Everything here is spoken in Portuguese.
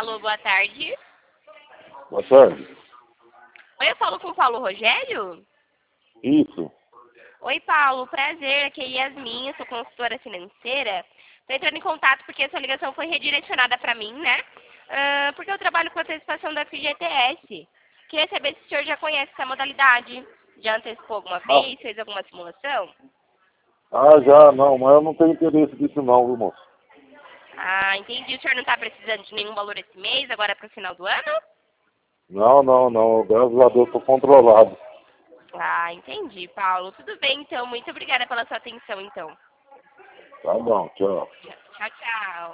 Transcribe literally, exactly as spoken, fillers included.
Alô, boa tarde. Boa tarde. Oi, eu falo com o Paulo Rogério? Isso. Oi, Paulo, prazer, aqui é Yasmin, eu sou consultora financeira. Estou entrando em contato porque a sua ligação foi redirecionada para mim, né? Ah, porque eu trabalho com antecipação da F G T S. Queria saber se o senhor já conhece essa modalidade. Já antecipou alguma Ah, vez, fez alguma simulação? ah, já, não, mas eu não tenho interesse disso não, viu, moço? Ah, entendi. O senhor não está precisando de nenhum valor esse mês, agora para o final do ano? Não, não, não, graças a Deus estou controlado. Ah, entendi, Paulo. Tudo bem, então. Muito obrigada pela sua atenção, então. Tá bom, tchau. Tchau, tchau.